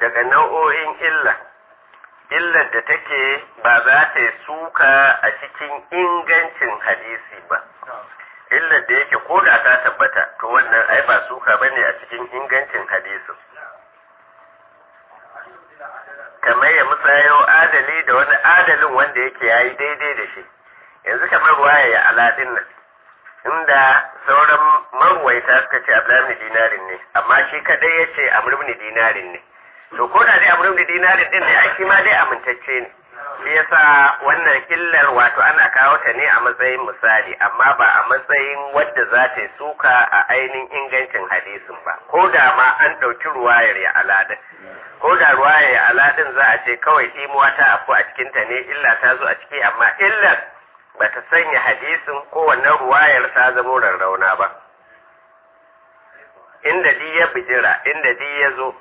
daga nau'o'in illar da take ba za ta yi suka a cikin ingancin hadisi ba. Illar da yake ko da ta tabbata to wannan ai ba suka bane a cikin ingancin hadisin. Kamar ya musayo adali da wani adalin wanda yake yayi daidai da shi. Yanzu kamar ruwaya ya aladin nan inda sauran marwaita suka ce Abdullahi dinarin ne amma shi kadai ya ce Amr ibn dinarin ne. To ko da dai Amr ibn dinarin din ne ai shi ma dai amintacce ne. Shi yasa wannan illar wato ana kawo ta ne a matsayin misali amma ba a matsayin wadda za ta yi suka a ainihin ingancin hadisin ba. Ko da ma an ɗauki ruwayar ya aladin. Ko da ruwayar ya aladin za a ce kawai imuwa ta afu a cikinta ne illa ta zo a ciki amma illar ba ta sanya hadisin ko wannan ruwayar ta zamo rarrauna ba. Inda di ya bijira, inda di ya zo.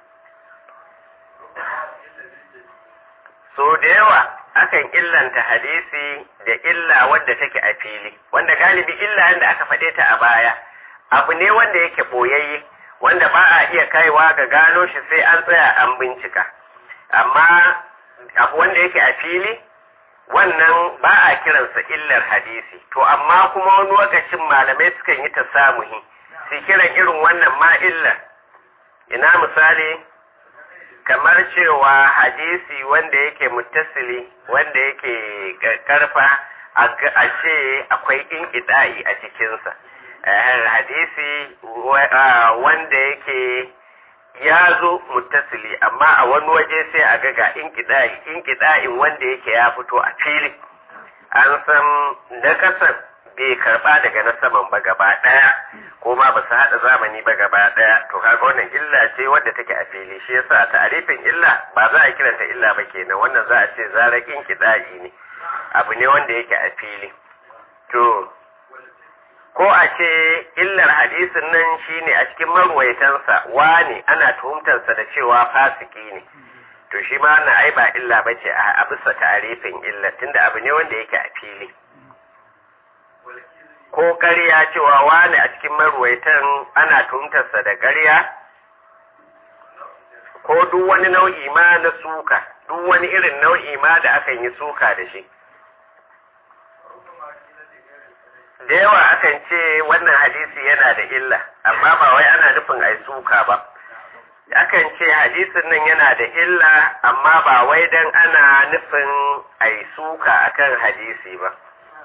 So da yawa akan illanta hadisi da illa wadda take a fili, wanda galibi illa yadda aka faɗe ta a baya, abu ne wanda yake ɓoyayye, wanda ba a iya kaiwa ga gano shi sai an tsaya an bincika. Amma abu wanda yake a fili, wannan ba a kiransa illar hadisi. To amma kuma wani lokacin malamai sukan yi ta samuhi, su kiran irin wannan ma illar. Ina misali, kamar cewa hadisi wanda yake muttasili wanda yake karfa a ce akwai inqida'i a cikinsa. Hadisi wanda yake ya zo muttasili amma a wani waje sai a ga inqida'in wanda yake ya fito a fili. An san na kasan bai karba daga na saman ba gaba daya ko ma ba su hada zamani ba gaba daya, to kaga wannan illa ce wadda take a fili. Shi yasa ta'arifin illa ba za a kiranta illa ba kenan, wannan za a ce zarakin kida'i ne, abu ne wanda yake a fili. To ko a ce illar hadisin nan shine a cikin marwaitansa wani ana tuhumtarsa da cewa fasiki ne, to shi ma wannan ai ba illa bace a bisa ta'arifin illa tunda abu ne wanda yake a fili. Ko ƙarya cewa wani a cikin marwaitan ana tuhumtarsa da ƙarya, ko duk wani nau'i ma na suka, duk wani irin nau'i ma da akan yi suka da shi. Da yawa akan ce wannan hadisi yana da illa, amma ba wai ana nufin ai suka ba. Akan ce hadisin nan yana da illa, amma ba wai dan ana nufin ai suka akan hadisi ba.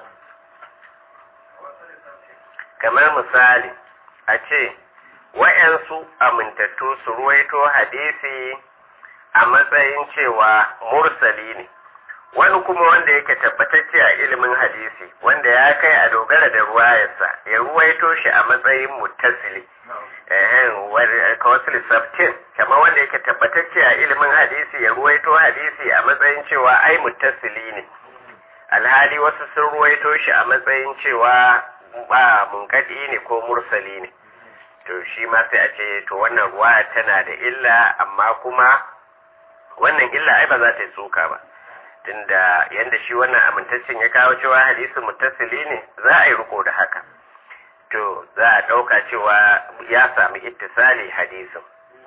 Kamar misali, a ce, wa'yansu amintattu su ruwaito hadisi a matsayin cewa mursali ne, wani kuma wanda yake tabbatacce a ilimin hadisi, wanda ya kai a dogara da ruwayarsa, ya ruwaito shi a matsayin muttasili. Kawasili sabtin, kamar wanda yake tabbatacce a ilimin hadisi, ya ruwaito hadisi a matsayin cewa ai muttasili ne. Alhali wasu sun ruwaito shi a matsayin cewa ba munkadi ne ko mursali ne. To shi ma sai a ce to wannan ruwa tana da illa, amma kuma wannan illa ai ba za ta yi suka ba, tunda yanda shi wannan amintaccen ya kawo cewa hadisi muttasili ne, za a yi riko da haka. To za a ɗauka cewa ya sami ittisali hadisin.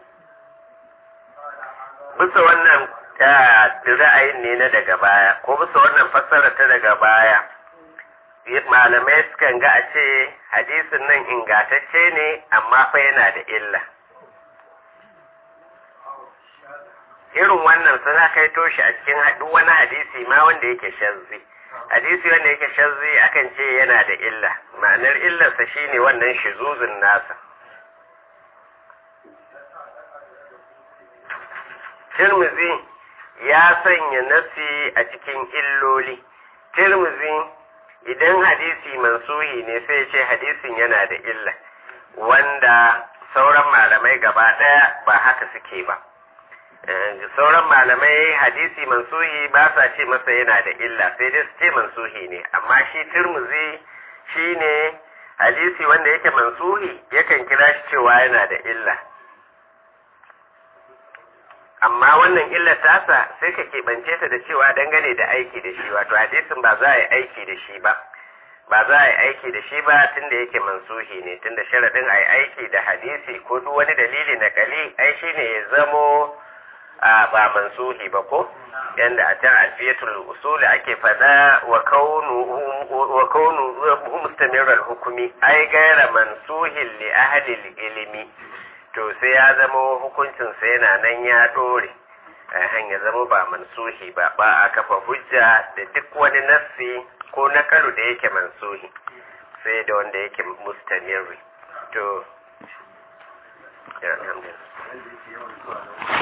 Bisa wannan ra'ayin ne na daga baya, ko bisa wannan fassara ta daga baya, malamai sukan ga a ce hadisin nan ingatacce ne amma fa yana da illa. Irin wannan suna kai toshi a cikin duk wani hadisi ma wanda yake shazzi. Hadisi wanda yake shazzi akan ce yana da illa, ma'anar illarsa shine wannan shizuzun nasa. Tirmidhi ya sanya nasi a cikin illoli. Tirmidhi idan hadisi mansuhi ne sai ce hadisin yana da illa, wanda sauran malamai gaba ɗaya ba haka suke ba. Sauran malamai hadisi mansuhi ba sa ce masa yana da illa, sai dai su ce mansuhi ne, amma shi Tirmidhi shi ne hadisi wanda yake mansuhi yakan kira shi cewa yana da illa. Amma wannan illar tasa sai ka keɓance ta da cewa dangane da aiki da shi, wato hadisin ba za a yi aiki da shi ba, ba za a yi aiki da shi ba tun da yake mansuhi ne, tun da sharaɗin a yi aiki da hadisi ko duk wani dalili na kali ai shi ne ya zamo ba mansuhi ba ko yanda a can alfiyatul usul ake fada wa kaunu mustamirral hukumi ai gaira mansuhin li ahli ilimi to sai ya zama hukuncin sa yana nan ya dore ya zama ba mansuhi ba a kafa hujja da duk wani nassi ko nakalu da yake mansuhi sai da wanda yake mustamirri to ya alhamdulillah